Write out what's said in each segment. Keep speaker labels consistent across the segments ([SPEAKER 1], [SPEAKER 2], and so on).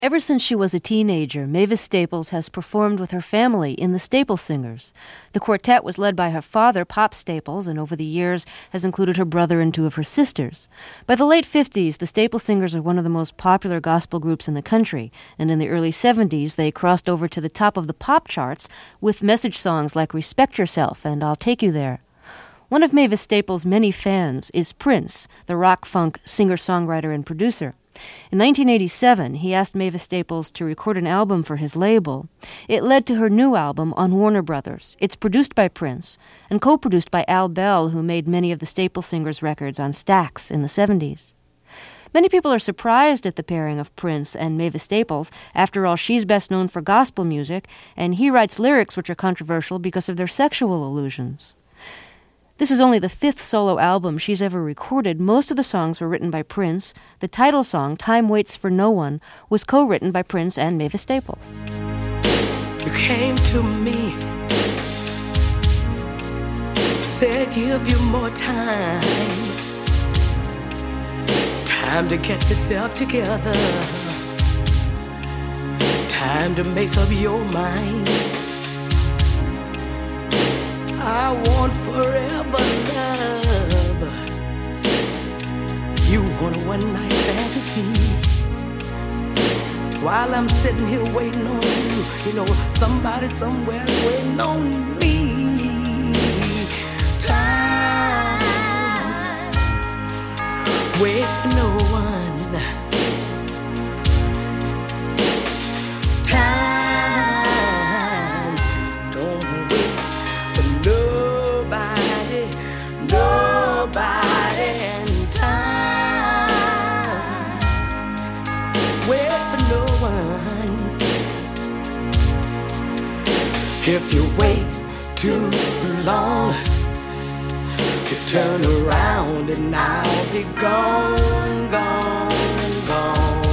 [SPEAKER 1] Ever since she was a teenager, Mavis Staples has performed with her family in the Staples Singers. The quartet was led by her father, Pop Staples, and over the years has included her brother and two of her sisters. By the late 50s, the Staples Singers are one of the most popular gospel groups in the country, and in the early 70s, they crossed over to the top of the pop charts with message songs like Respect Yourself and I'll Take You There. One of Mavis Staples' many fans is Prince, the rock-funk singer-songwriter and producer. In 1987, he asked Mavis Staples to record an album for his label. It led to her new album on Warner Brothers. It's produced by Prince and co-produced by Al Bell, who made many of the Staples Singers records on Stax in the 70s. Many people are surprised at the pairing of Prince and Mavis Staples. After all, she's best known for gospel music, and he writes lyrics which are controversial because of their sexual allusions. This is only the fifth solo album she's ever recorded. Most of the songs were written by Prince. The title song, Time Waits for No One, was co-written by Prince and Mavis Staples.
[SPEAKER 2] You came to me, said give you more time, time to get yourself together, time to make up your mind. I want forever love. You want a one-night fantasy. While I'm sitting here waiting on you, you know, somebody somewhere's waiting on me. Time waits for no one. Time if you wait too long, you turn around and I'll be gone, gone, gone.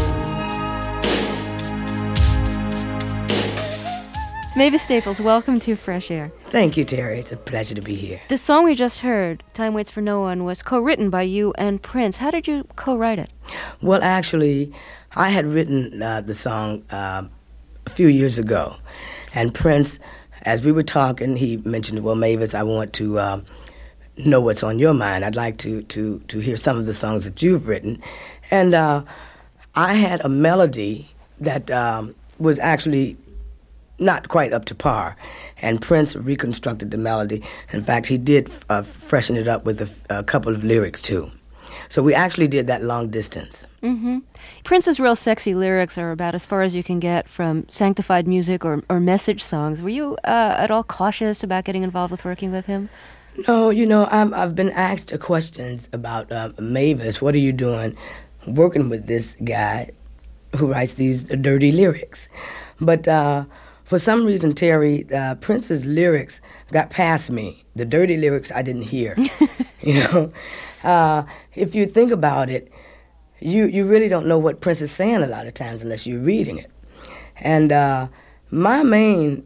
[SPEAKER 1] Mavis Staples, welcome to Fresh Air.
[SPEAKER 2] Thank you, Terry. It's a pleasure to be here.
[SPEAKER 1] The song we just heard, Time Waits for No One, was co-written by you and Prince. How did you co-write it?
[SPEAKER 2] Well, actually, I had written the song a few years ago, and Prince, as we were talking, he mentioned, well, Mavis, I want to know what's on your mind. I'd like to hear some of the songs that you've written. And I had a melody that was actually not quite up to par, and Prince reconstructed the melody. In fact, he did freshen it up with a couple of lyrics, too. So we actually did that long distance.
[SPEAKER 1] Mm-hmm. Prince's real sexy lyrics are about as far as you can get from sanctified music or message songs. Were you at all cautious about getting involved with working with him?
[SPEAKER 2] No, you know, I've been asked questions about Mavis. What are you doing working with this guy who writes these dirty lyrics? But for some reason, Terry, Prince's lyrics got past me. The dirty lyrics I didn't hear, you know. If you think about it, you really don't know what Prince is saying a lot of times unless you're reading it. And my main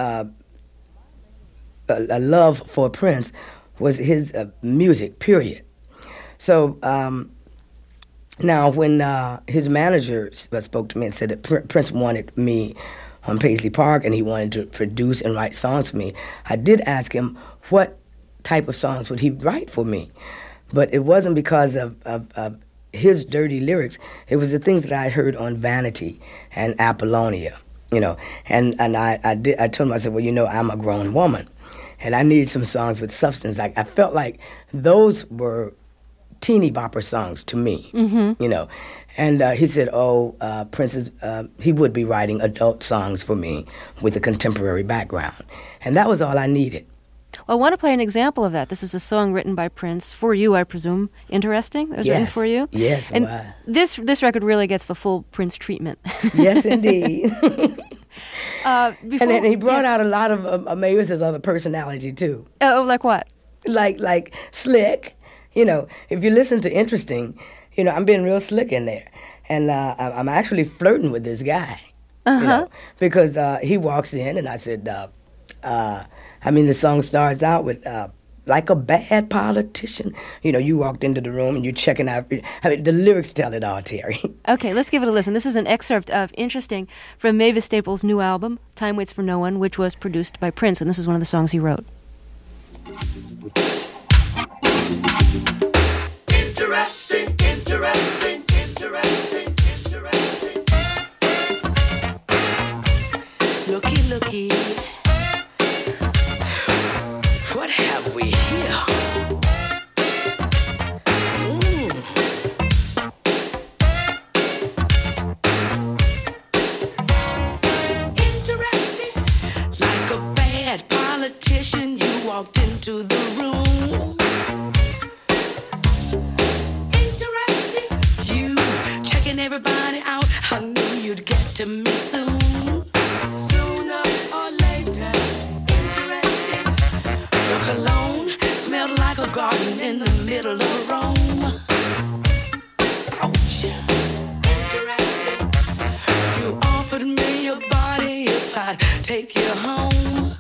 [SPEAKER 2] love for Prince was his music, period. So now when his manager spoke to me and said that Prince wanted me on Paisley Park and he wanted to produce and write songs for me, I did ask him what type of songs would he write for me. But it wasn't because of his dirty lyrics. It was the things that I heard on Vanity and Apollonia, you know. And I told him, I said, well, you know, I'm a grown woman, and I need some songs with substance. I felt like those were teeny bopper songs to me, you know. And he said, Prince, he would be writing adult songs for me with a contemporary background. And that was all I needed.
[SPEAKER 1] Well, I want to play an example of that. This is a song written by Prince for you, I presume. Interesting? It was written for you?
[SPEAKER 2] Yes.
[SPEAKER 1] And this record really gets the full Prince treatment.
[SPEAKER 2] Yes, indeed. And then he brought out a lot of Mavis's other personality, too.
[SPEAKER 1] Oh, like what?
[SPEAKER 2] Like slick. You know, if you listen to Interesting, you know, I'm being real slick in there. And I'm actually flirting with this guy. You know, because he walks in and I said, the song starts out with like a bad politician. You walked into the room and you're checking out. I mean, the lyrics tell it all, Terry.
[SPEAKER 1] Okay, let's give it a listen. This is an excerpt of Interesting from Mavis Staples' new album, Time Waits for No One, which was produced by Prince, and this is one of the songs he wrote.
[SPEAKER 3] Interesting, interesting, interesting, interesting.
[SPEAKER 2] Looky. What have we here?
[SPEAKER 3] Interesting. Like a bad politician, you walked into the room. Interesting. You checking everybody out. I knew you'd get to me soon. Sooner or later. Interesting. Your cologne smelled like a garden in the middle of Rome. Ouch. Interesting. You offered me your body if I'd take you home.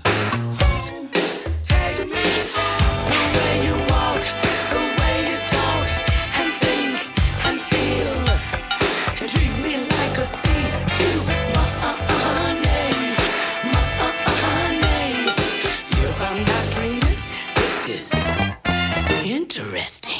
[SPEAKER 3] Take me home. The way you walk, the way you talk, and think and feel intrigues me like a thief to money. If I'm not dreaming, this is interesting.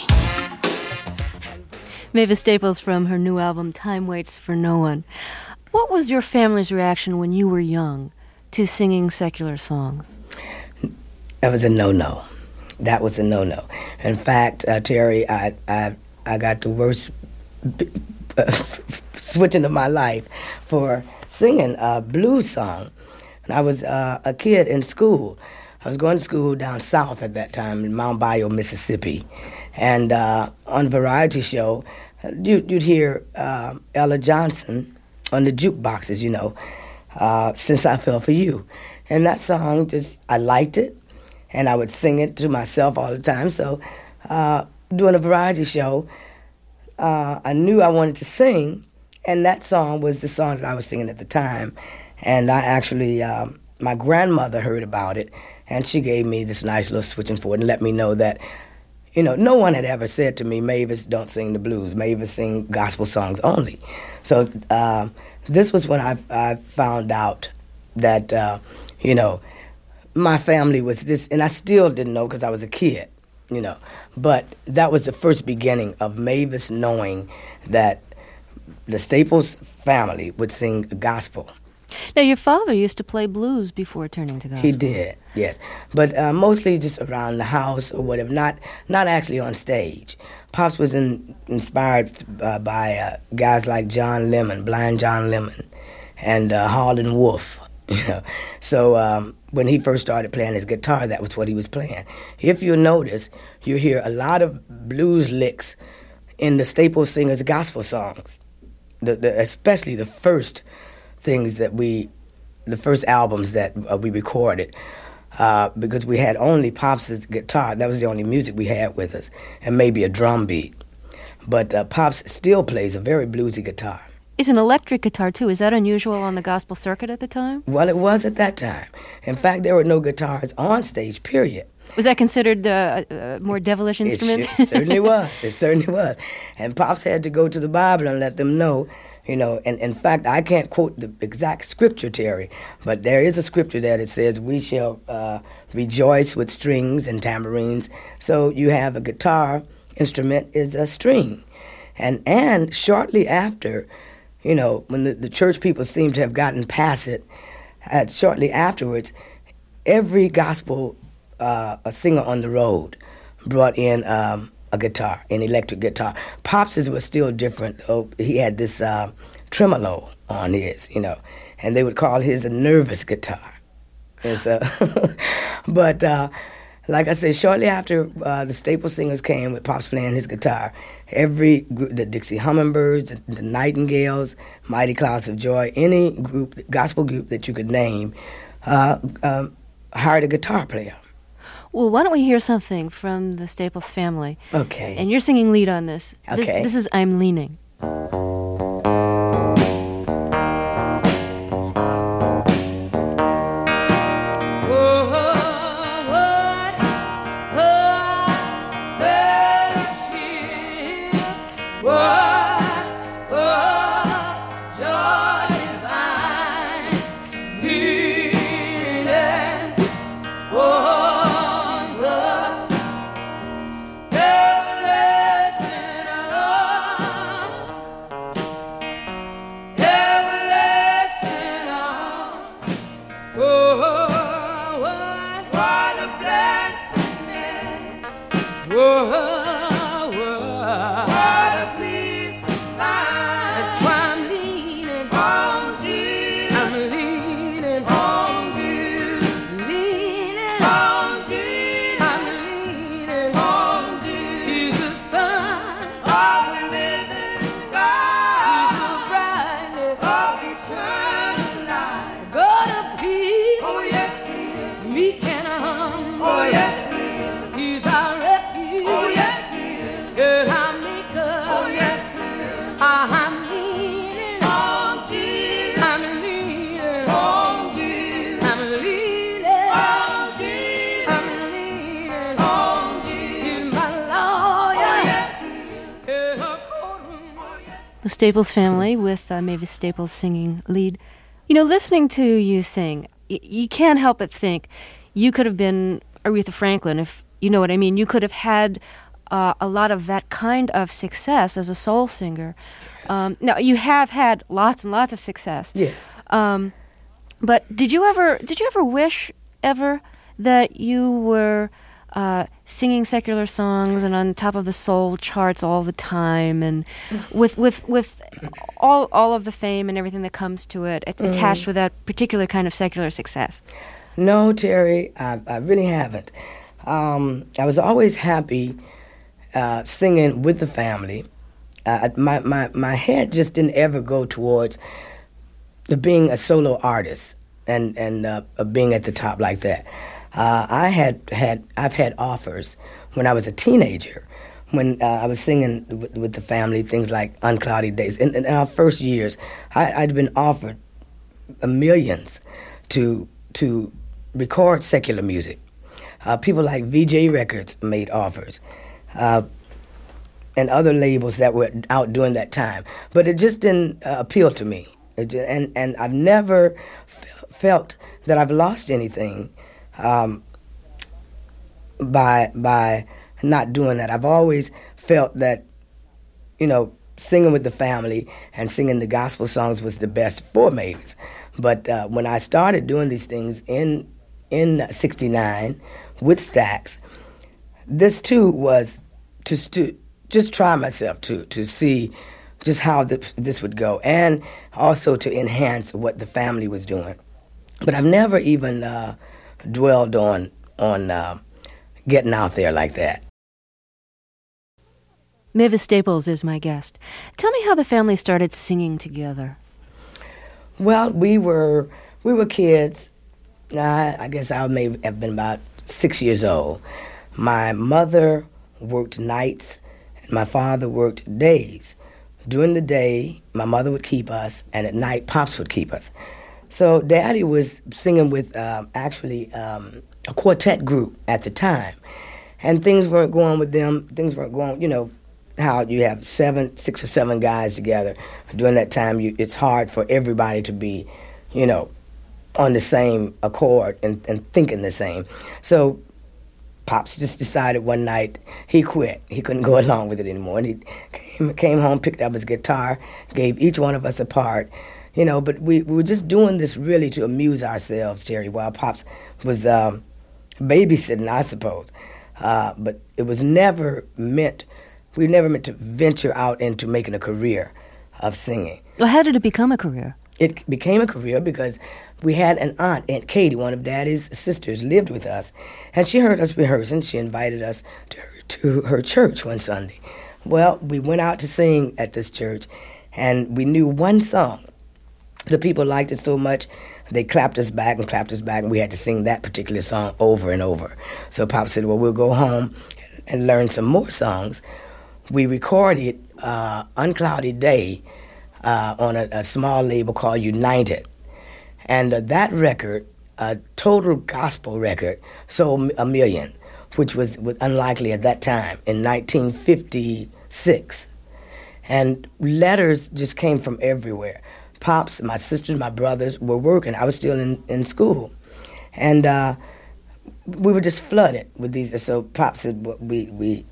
[SPEAKER 1] Mavis Staples from her new album, Time Waits for No One. What was your family's reaction when you were young to singing secular songs?
[SPEAKER 2] That was a no-no. That was a no-no. In fact, Terry, I got the worst switching of my life for singing a blues song. And I was a kid in school. I was going to school down south at that time in Mount Bayou, Mississippi. And on a variety show, you'd hear Ella Johnson on the jukeboxes, Since I Fell For You. And that song, I liked it, and I would sing it to myself all the time. So doing a variety show, I knew I wanted to sing, and that song was the song that I was singing at the time. And I actually, my grandmother heard about it, and she gave me this nice little switching forward and let me know that, no one had ever said to me, Mavis, don't sing the blues. Mavis, sing gospel songs only. So this was when I found out that, my family was this, and I still didn't know because I was a kid, But that was the first beginning of Mavis knowing that the Staples family would sing gospel.
[SPEAKER 1] Now, your father used to play blues before turning to gospel.
[SPEAKER 2] He did, yes. But mostly just around the house or whatever, not actually on stage. Pops was inspired by guys like John Lemon, Blind John Lemon, and Harlan Wolf. So when he first started playing his guitar, that was what he was playing. If you notice, you hear a lot of blues licks in the Staples Singers gospel songs, especially the first things the first albums that we recorded, because we had only Pops' guitar. That was the only music we had with us, and maybe a drum beat. But Pops still plays a very bluesy guitar.
[SPEAKER 1] It's an electric guitar, too. Is that unusual on the gospel circuit at the time?
[SPEAKER 2] Well, it was at that time. In fact, there were no guitars on stage, period.
[SPEAKER 1] Was that considered a more devilish instrument?
[SPEAKER 2] It certainly was. It certainly was. And Pops had to go to the Bible and let them know, and in fact, I can't quote the exact scripture, Terry, but there is a scripture that it says, we shall rejoice with strings and tambourines. So you have a guitar instrument is a string. And shortly after, when the church people seem to have gotten past it, shortly afterwards, every gospel a singer on the road brought in a guitar, an electric guitar. Pops's was still different. He had this tremolo on his, and they would call his a nervous guitar. And so, but like I said, shortly after the Staples Singers came with Pops playing his guitar, every group, the Dixie Hummingbirds, the Nightingales, Mighty Clouds of Joy, any group, gospel group that you could name, hired a guitar player.
[SPEAKER 1] Well, why don't we hear something from the Staples family?
[SPEAKER 2] Okay.
[SPEAKER 1] And you're singing lead on this.
[SPEAKER 2] Okay.
[SPEAKER 1] This is I'm Leaning.
[SPEAKER 3] Oh,
[SPEAKER 1] The Staples Family with Mavis Staples singing lead. You know, listening to you sing, you can't help but think you could have been Aretha Franklin, if you know what I mean. You could have had a lot of that kind of success as a soul singer. Now, you have had lots and lots of success.
[SPEAKER 2] Yes.
[SPEAKER 1] But did you ever wish that you were singing secular songs and on top of the soul charts all the time, and with all of the fame and everything that comes to it attached with that particular kind of secular success?
[SPEAKER 2] No, Terry, I really haven't. I was always happy singing with the family. My head just didn't ever go towards being a solo artist and being at the top like that. I've had offers when I was a teenager, when I was singing with the family, things like Uncloudy Days. In our first years, I'd been offered millions to record secular music. People like VJ Records made offers, and other labels that were out during that time. But it just didn't appeal to me. And I've never felt that I've lost anything by not doing that. I've always felt that, you know, singing with the family and singing the gospel songs was the best for Mavis. But when I started doing these things in '69 with Stax, this too was to just try myself to see just how this would go, and also to enhance what the family was doing. But I've never even dwelled on getting out there like that.
[SPEAKER 1] Mavis Staples is my guest. Tell me how the family started singing together.
[SPEAKER 2] Well, we were kids. I guess I may have been about 6 years old. My mother worked nights, and my father worked days. During the day, my mother would keep us, and at night, Pops would keep us. So Daddy was singing with a quartet group at the time, and things weren't going with them. Things weren't going, you know, how you have 6 or 7 guys together. During that time, it's hard for everybody to be, you know, on the same accord and thinking the same. So Pops just decided one night he quit. He couldn't go along with it anymore. And he came home, picked up his guitar, gave each one of us a part, you know, but we were just doing this really to amuse ourselves, Terry, while Pops was babysitting, I suppose. But it was never meant, we never meant to venture out into making a career of singing.
[SPEAKER 1] Well, how did it become a career?
[SPEAKER 2] It became a career because we had an aunt, Aunt Katie, one of Daddy's sisters, lived with us, and she heard us rehearsing. She invited us to her church one Sunday. Well, we went out to sing at this church, and we knew one song. The people liked it so much, they clapped us back, and we had to sing that particular song over and over. So Pop said, well, we'll go home and learn some more songs. We recorded Uncloudy Day on a small label called United. And that record, a total gospel record, sold $1 million, which was unlikely at that time, in 1956. And letters just came from everywhere. Pops, my sisters, my brothers were working. I was still in school. And we were just flooded with these. So Pops said, well, they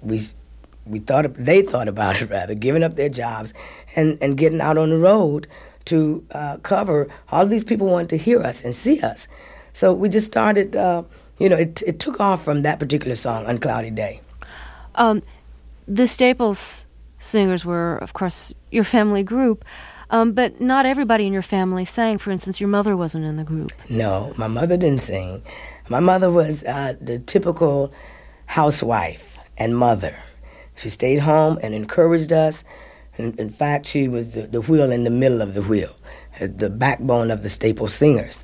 [SPEAKER 2] thought about it rather, giving up their jobs and getting out on the road to cover. All these people wanted to hear us and see us. So we just started, it took off from that particular song, Uncloudy Day.
[SPEAKER 1] The Staples Singers were, of course, your family group, but not everybody in your family sang. For instance, your mother wasn't in the group.
[SPEAKER 2] No, my mother didn't sing. My mother was the typical housewife and mother. She stayed home and encouraged us. In fact, she was the wheel in the middle of the wheel, the backbone of the Staples Singers.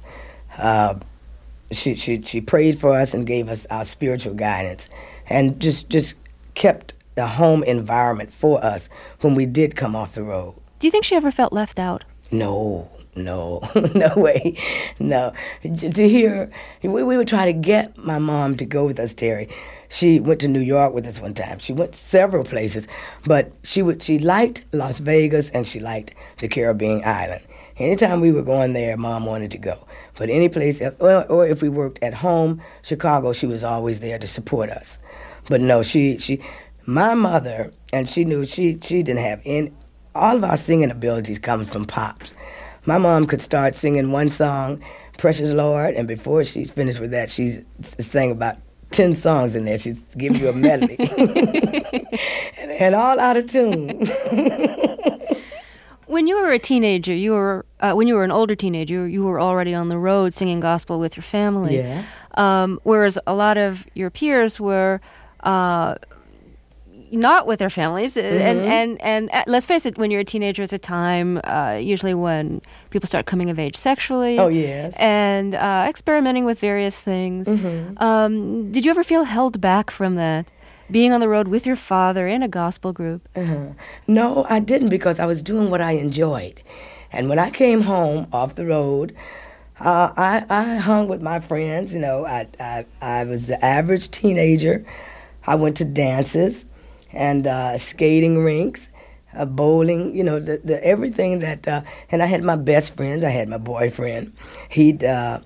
[SPEAKER 2] She prayed for us and gave us our spiritual guidance, and just kept the home environment for us when we did come off the road.
[SPEAKER 1] Do you think she ever felt left out?
[SPEAKER 2] No, no way, no. To hear, we would try to get my mom to go with us, Terry. She went to New York with us one time. She went several places, but she liked Las Vegas and she liked the Caribbean island. Anytime we were going there, Mom wanted to go. But any place else, or if we worked at home, Chicago, she was always there to support us. But no, my mother, and she knew she didn't have any. All of our singing abilities come from Pops. My mom could start singing one song, Precious Lord, and before she's finished with that, she sang about 10 songs in there. She'd give you a medley. and all out of tune.
[SPEAKER 1] When you were a teenager, when you were an older teenager, you were already on the road singing gospel with your family.
[SPEAKER 2] Yes.
[SPEAKER 1] Whereas a lot of your peers were not with their families.
[SPEAKER 2] Mm-hmm.
[SPEAKER 1] And let's face it, when you're a teenager, it's a time usually when people start coming of age sexually.
[SPEAKER 2] Oh, yes.
[SPEAKER 1] And experimenting with various things.
[SPEAKER 2] Mm-hmm.
[SPEAKER 1] Did you ever feel held back from that? Being on the road with your father in a gospel group?
[SPEAKER 2] Uh-huh. No, I didn't, because I was doing what I enjoyed. And when I came home off the road, I hung with my friends. You know, I was the average teenager. I went to dances and skating rinks, bowling. You know, the everything that. And I had my best friends. I had my boyfriend. I'd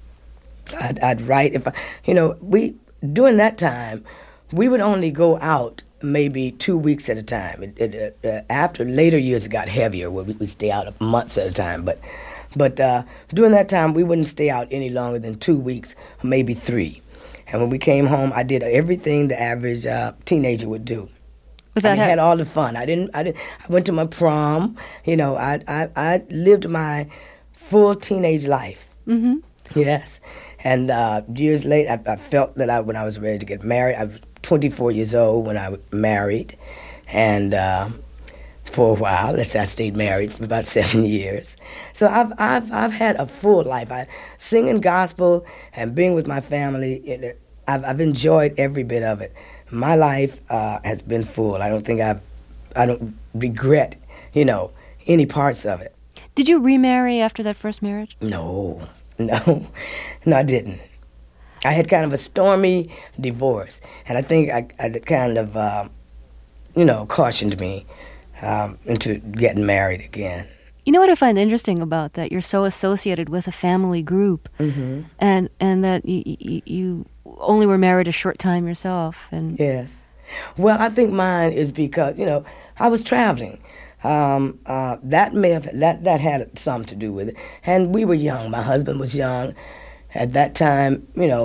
[SPEAKER 2] write if during that time. We would only go out maybe 2 weeks at a time. After later years, it got heavier, where we'd stay out months at a time. But during that time, we wouldn't stay out any longer than 2 weeks, maybe 3. And when we came home, I did everything the average teenager would do. I had all the fun. I went to my prom. You know, I lived my full teenage life.
[SPEAKER 1] Mm-hmm.
[SPEAKER 2] Yes. And years later, I felt that when I was ready to get married, I was 24 years old when I married, and for a while, I stayed married for about 7 years. So I've had a full life. Singing gospel and being with my family. I've enjoyed every bit of it. My life has been full. I don't regret, any parts of it.
[SPEAKER 1] Did you remarry after that first marriage?
[SPEAKER 2] No, I didn't. I had kind of a stormy divorce, and I think I kind of, cautioned me into getting married again.
[SPEAKER 1] You know what I find interesting about that? You're so associated with a family group,
[SPEAKER 2] mm-hmm.
[SPEAKER 1] and that you only were married a short time yourself. And
[SPEAKER 2] yes. Well, I think mine is because, I was traveling. That had something to do with it. And we were young. My husband was young. At that time,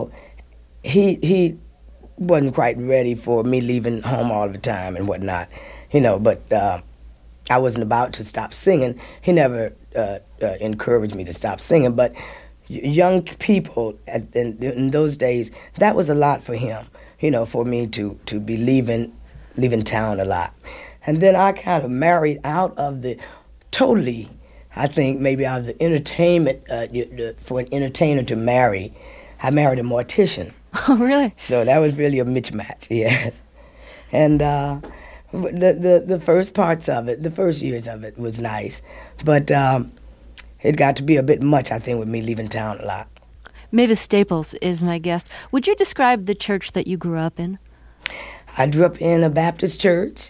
[SPEAKER 2] he wasn't quite ready for me leaving home all the time and whatnot, but I wasn't about to stop singing. He never encouraged me to stop singing, but young people in those days, that was a lot for him, for me to be leaving town a lot. And then I kind of married out of the totally, I think maybe out of the entertainment, for an entertainer to marry, I married a mortician.
[SPEAKER 1] Oh, really?
[SPEAKER 2] So that was really a mismatch, yes. And the first parts of it, the first years of it was nice. But it got to be a bit much, I think, with me leaving town a lot.
[SPEAKER 1] Mavis Staples is my guest. Would you describe the church that you grew up in?
[SPEAKER 2] I grew up in a Baptist church.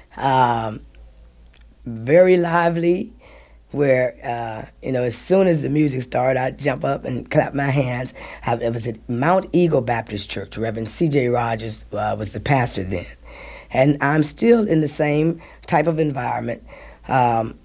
[SPEAKER 2] Very lively, where, as soon as the music started, I'd jump up and clap my hands. It was at Mount Eagle Baptist Church. Reverend C.J. Rogers was the pastor then. And I'm still in the same type of environment. I'm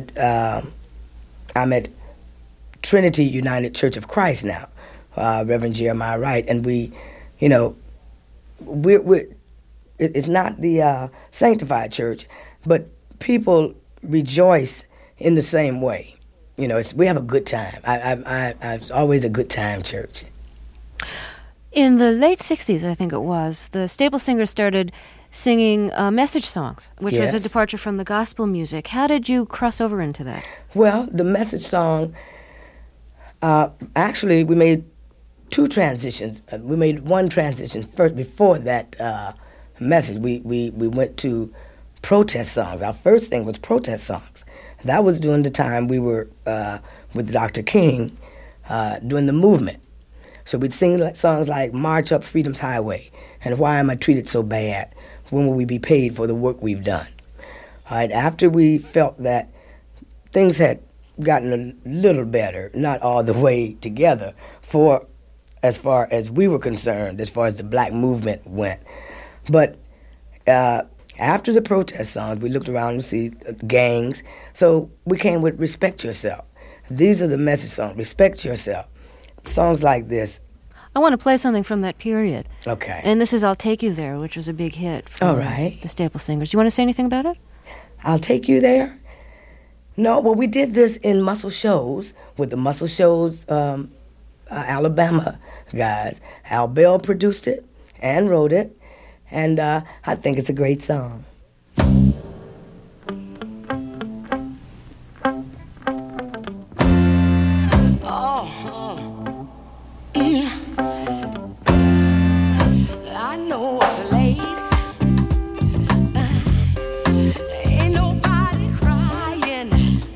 [SPEAKER 2] at Trinity United Church of Christ now, Reverend Jeremiah Wright. And we're it's not the sanctified church, but people rejoice in the same way. You know, we have a good time. It's always a good time church.
[SPEAKER 1] In the late 60s, I think it was, the Staple Singers started singing message songs, which was a
[SPEAKER 2] Yes.
[SPEAKER 1] departure from the gospel music. How did you cross over into that?
[SPEAKER 2] Well, the message song, actually, we made two transitions. We made one transition first. Before that message, we went to protest songs. Our first thing was protest songs. That was during the time we were with Dr. King doing the movement. So we'd sing songs like March Up Freedom's Highway and Why Am I Treated So Bad? When will we be paid for the work we've done? All right, after we felt that things had gotten a little better, not all the way together, for as far as we were concerned, as far as the black movement went. But after the protest songs, we looked around and see gangs. So we came with Respect Yourself. These are the message songs. Respect yourself. Songs like this.
[SPEAKER 1] I want to play something from that period.
[SPEAKER 2] Okay.
[SPEAKER 1] And this is I'll Take You There, which was a big hit for
[SPEAKER 2] All right.
[SPEAKER 1] the Staple Singers. Do you want to say anything about it?
[SPEAKER 2] I'll Take You There? No, well, we did this in Muscle Shoals with the Muscle Shoals Alabama guys. Al Bell produced it and wrote it, and I think it's a great song.
[SPEAKER 3] I know a place. Ain't nobody crying.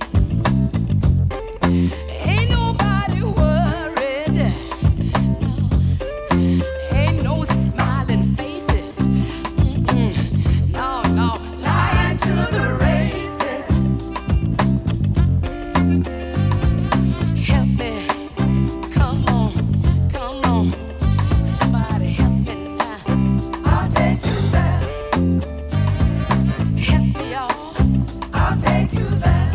[SPEAKER 3] Ain't nobody worried. No. Ain't no smiling faces. No, no, lying to the races. Help me. Come on. Somebody help me now. I'll take you there. Help me, y'all. I'll take you there.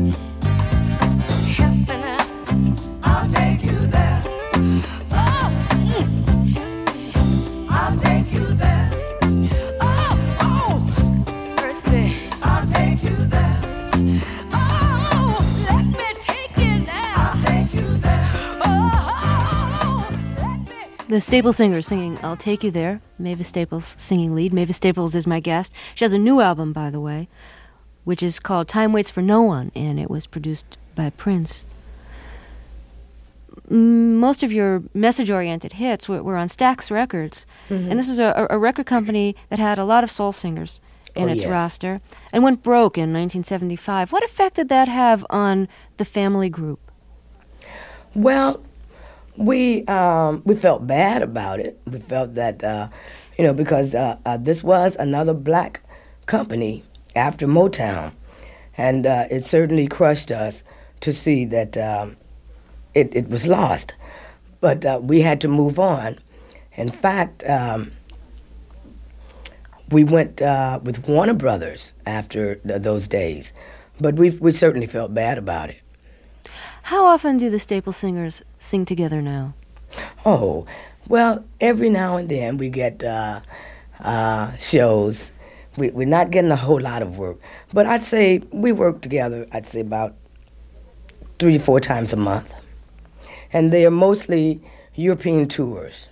[SPEAKER 3] Help me now. I'll take you there. Oh, I'll take you there. Oh, mercy. I'll take you there. Oh, let me take you there. I'll take you there. Oh, let me.
[SPEAKER 1] The Staple Singers singing I'll Take You There. Mavis Staples singing lead. Mavis Staples is my guest. She has a new album, by the way, which is called Time Waits for No One, and it was produced by Prince. Most of your message-oriented hits were on Stax Records, and this is a record company that had a lot of soul singers in
[SPEAKER 2] Oh,
[SPEAKER 1] its
[SPEAKER 2] yes.
[SPEAKER 1] roster, and went broke in 1975. What effect did that have on the family group?
[SPEAKER 2] Well, we felt bad about it. We felt that, because this was another black company after Motown, and it certainly crushed us to see that it was lost. But we had to move on. In fact, we went with Warner Brothers after those days, but we certainly felt bad about it.
[SPEAKER 1] How often do the Staple Singers sing together now?
[SPEAKER 2] Oh, well, every now and then we get shows. We're not getting a whole lot of work, but I'd say we work together, I'd say about 3 or 4 times a month. And they are mostly European tours.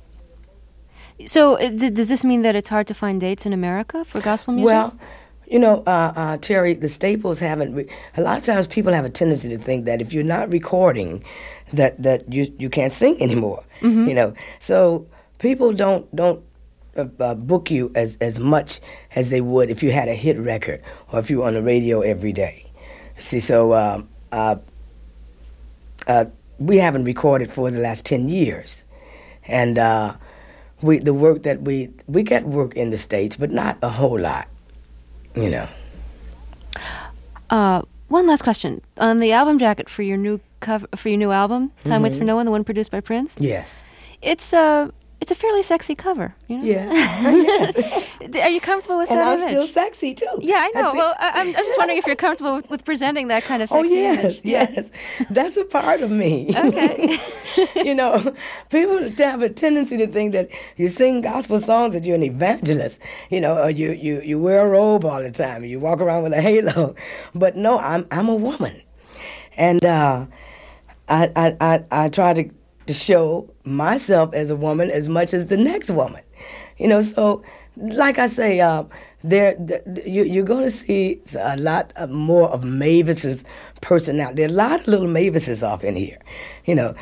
[SPEAKER 1] So does this mean that it's hard to find dates in America for gospel music?
[SPEAKER 2] Well, Terry, the Staples haven't. A lot of times, people have a tendency to think that if you're not recording, that you can't sing anymore. So people don't book you as much as they would if you had a hit record or if you were on the radio every day. See, so we haven't recorded for the last 10 years, and the work that we get work in the States, but not a whole lot.
[SPEAKER 1] One last question. On the album jacket for your new album, Time Waits for No One, the one produced by Prince,
[SPEAKER 2] Yes.
[SPEAKER 1] it's It's a fairly sexy cover, you know?
[SPEAKER 2] Yeah. Yes.
[SPEAKER 1] Are you comfortable with
[SPEAKER 2] And
[SPEAKER 1] that
[SPEAKER 2] I'm
[SPEAKER 1] image?
[SPEAKER 2] still sexy, too.
[SPEAKER 1] Yeah, I know.
[SPEAKER 2] see.
[SPEAKER 1] Well, I'm just wondering if you're comfortable with presenting that kind of sexy
[SPEAKER 2] Oh, yes,
[SPEAKER 1] image.
[SPEAKER 2] yes. That's a part of me.
[SPEAKER 1] Okay.
[SPEAKER 2] You know, people have a tendency to think that you sing gospel songs that you're an evangelist. You know, or you wear a robe all the time. You walk around with a halo. But no, I'm a woman. And I try to show myself as a woman as much as the next woman. You know, so like I say, you're going to see a lot more of Mavis's personality. There are a lot of little Mavises off in here, you know.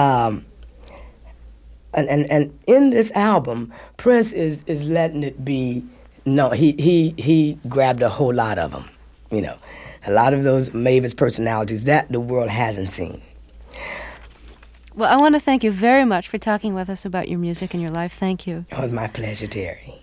[SPEAKER 2] And in this album, Prince is letting it be. No, he grabbed a whole lot of them, you know, a lot of those Mavis personalities that the world hasn't seen.
[SPEAKER 1] Well, I want to thank you very much for talking with us about your music and your life. Thank you.
[SPEAKER 2] It was my pleasure, Terry.